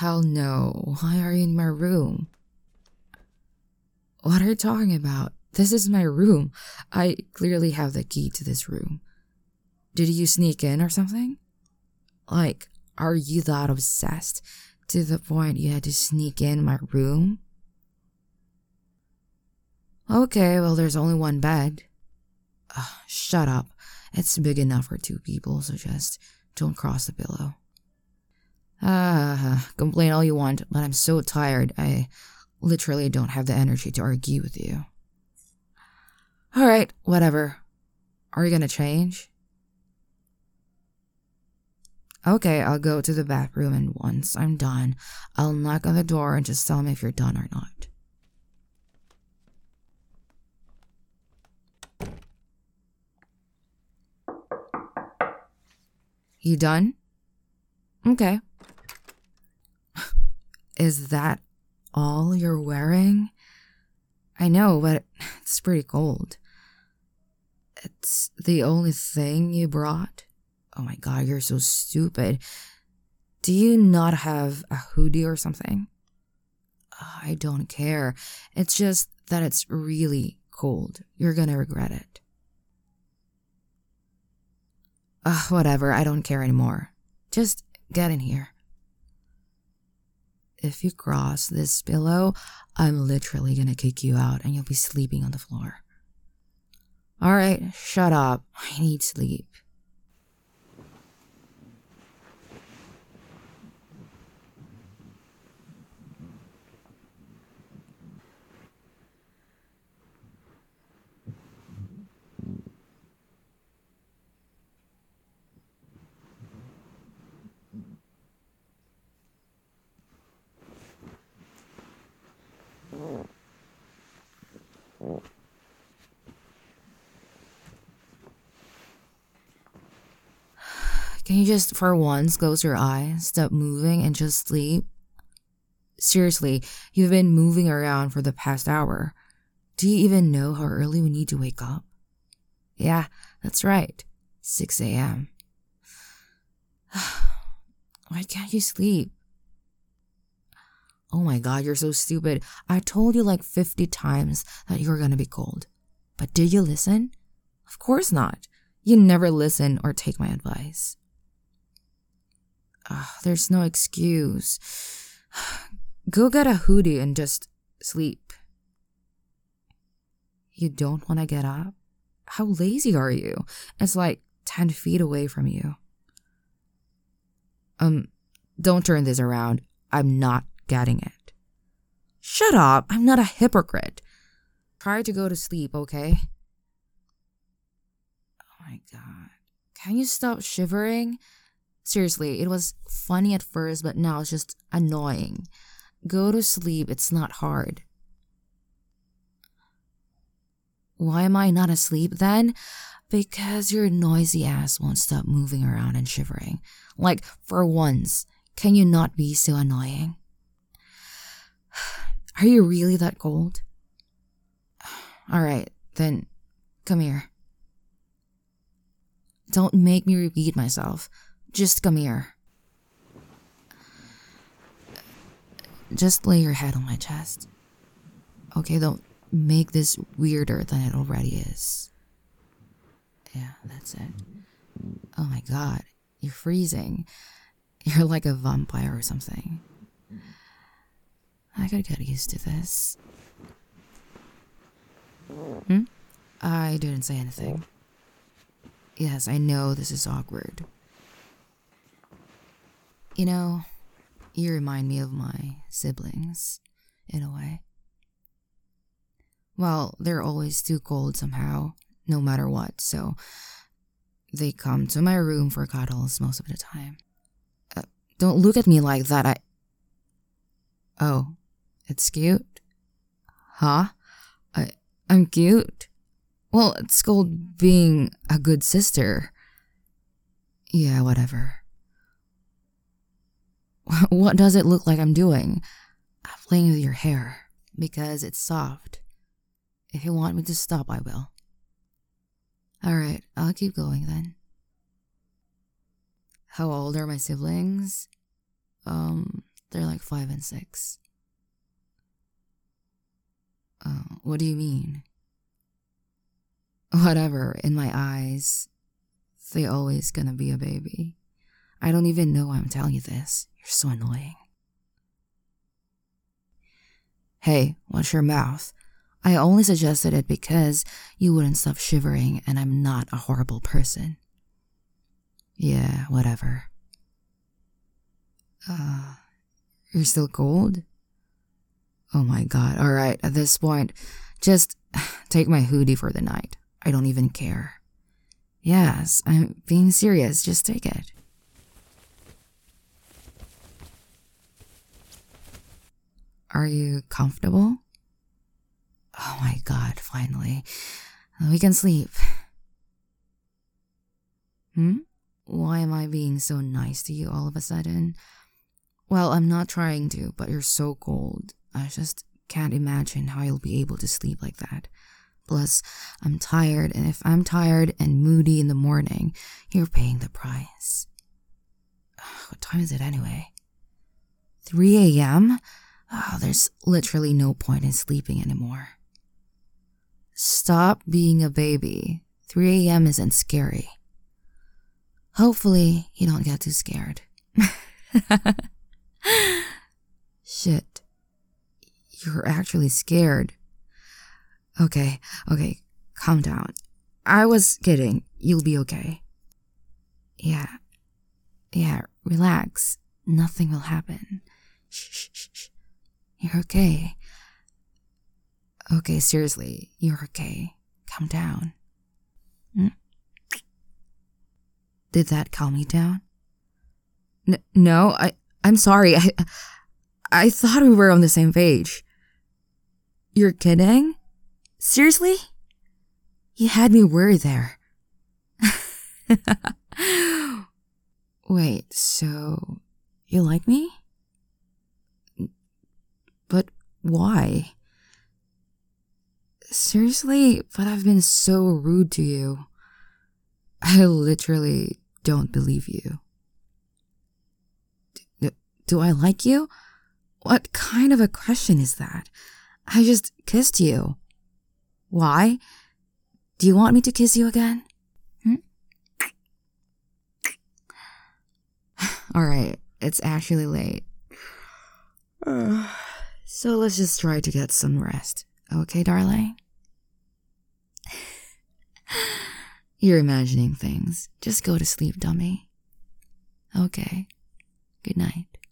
Hell no. Why are you in my room? What are you talking about? This is my room. I clearly have the key to this room. Did you sneak in or something? Like, are you that obsessed to the point you had to sneak in my room? Okay, well, there's only one bed. Shut up. It's big enough for 2 people, so just don't cross the pillow. Complain all you want, but I'm so tired, I literally don't have the energy to argue with you. Alright, whatever. Are you gonna change? Okay, I'll go to the bathroom, and once I'm done, I'll knock on the door and just tell me if you're done or not. You done? Okay. Is that all you're wearing? I know, but it's pretty cold. It's the only thing you brought? Oh my god, you're so stupid. Do you not have a hoodie or something? I don't care. It's just that it's really cold. You're gonna regret it. Whatever, I don't care anymore. Just get in here. If you cross this pillow, I'm literally gonna kick you out and you'll be sleeping on the floor. Alright, shut up. I need sleep. Can you just, for once, close your eyes, stop moving, and just sleep? Seriously, you've been moving around for the past hour. Do you even know how early we need to wake up? Yeah, that's right. 6 a.m. Why can't you sleep? Oh my god, you're so stupid. I told you like 50 times that you were gonna be cold. But did you listen? Of course not. You never listen or take my advice. There's no excuse. Go get a hoodie and just sleep. You don't want to get up? How lazy are you? It's like 10 feet away from you. Don't turn this around. I'm not getting it. Shut up. I'm not a hypocrite. Try to go to sleep, okay? Oh my god. Can you stop shivering? Seriously, it was funny at first, but now it's just annoying. Go to sleep. It's not hard. Why am I not asleep then? Because your noisy ass won't stop moving around and shivering. Like, for once, can you not be so annoying? Are you really that cold? Alright, then come here. Don't make me repeat myself. Just come here. Just lay your head on my chest. Okay, don't make this weirder than it already is. Yeah, that's it. Oh my god, you're freezing. You're like a vampire or something. I gotta get used to this. I didn't say anything. Yes, I know this is awkward. You know, you remind me of my siblings, in a way. Well, they're always too cold somehow, no matter what, so they come to my room for cuddles most of the time. Don't look at me like that, Oh, it's cute? Huh? I'm cute? Well, it's called being a good sister. Yeah, whatever. What does it look like I'm doing? I'm playing with your hair because it's soft. If you want me to stop, I will. Alright, I'll keep going then. How old are my siblings? They're like 5 and 6. What do you mean? Whatever, in my eyes, they always gonna be a baby. I don't even know why I'm telling you this. You're so annoying. Hey, watch your mouth. I only suggested it because you wouldn't stop shivering and I'm not a horrible person. Yeah, whatever. You're still cold? Oh my god, alright, at this point, just take my hoodie for the night. I don't even care. Yes, I'm being serious, just take it. Are you comfortable? Oh my god, finally. We can sleep. Why am I being so nice to you all of a sudden? Well, I'm not trying to, but you're so cold. I just can't imagine how you'll be able to sleep like that. Plus, I'm tired, and if I'm tired and moody in the morning, you're paying the price. What time is it anyway? 3 a.m.? Oh, there's literally no point in sleeping anymore. Stop being a baby. 3 a.m. isn't scary. Hopefully, you don't get too scared. Shit. You're actually scared. Okay, calm down. I was kidding. You'll be okay. Yeah, relax. Nothing will happen. Shh. You're okay. Okay, seriously, you're okay. Calm down. Did that calm you down? No, I'm sorry. I thought we were on the same page. You're kidding? Seriously? You had me worried there. Wait, so you like me? But why? Seriously, but I've been so rude to you. I literally don't believe you. Do I like you? What kind of a question is that? I just kissed you. Why? Do you want me to kiss you again? Alright, it's actually late. So let's just try to get some rest. Okay, darling? You're imagining things. Just go to sleep, dummy. Okay. Good night.